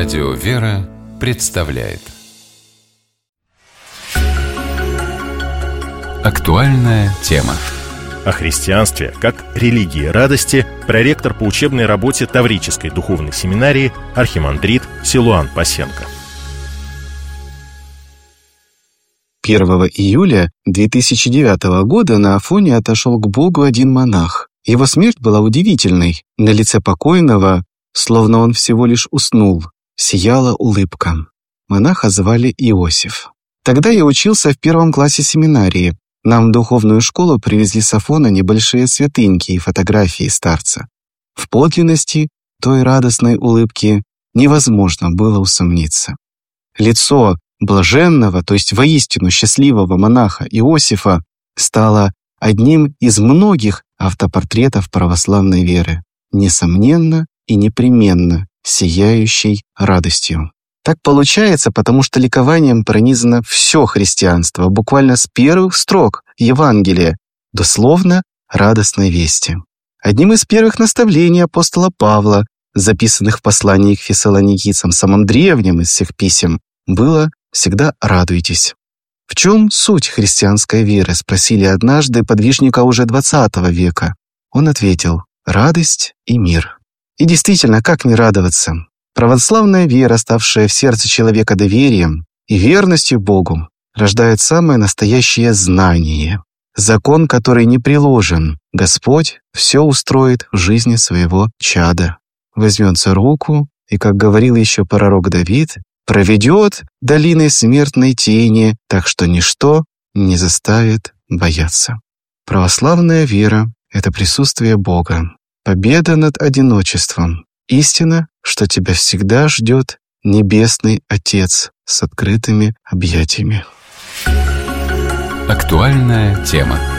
Радио «Вера» представляет актуальная тема. О христианстве как религии радости проректор по учебной работе Таврической духовной семинарии архимандрит Силуан Пасенко. 1 июля 2009 года на Афоне отошел к Богу один монах. Его смерть была удивительной. На лице покойного, словно он всего лишь уснул, сияла улыбка. Монаха звали Иосиф. Тогда я учился в 1 классе семинарии. Нам в духовную школу привезли с Афона небольшие святыньки и фотографии старца. В подлинности той радостной улыбки невозможно было усомниться. Лицо блаженного, то есть воистину счастливого монаха Иосифа, стало одним из многих автопортретов православной веры, несомненно и непременно сияющей радостью. Так получается, потому что ликованием пронизано все христианство, буквально с первых строк Евангелия, дословно радостной вести. Одним из первых наставлений апостола Павла, записанных в послании к фессалоникийцам, самым древним из всех писем, было «всегда радуйтесь». «В чем суть христианской веры?» — спросили однажды подвижника уже XX века. Он ответил: «Радость и мир». И действительно, как не радоваться? Православная вера, ставшая в сердце человека доверием и верностью Богу, рождает самое настоящее знание. Закон, который не приложен. Господь все устроит в жизни своего чада. Возьмет за руку и, как говорил еще пророк Давид, проведет долиной смертной тени, так что ничто не заставит бояться. Православная вера — это присутствие Бога, победа над одиночеством, истина, что тебя всегда ждет Небесный Отец с открытыми объятиями. Актуальная тема.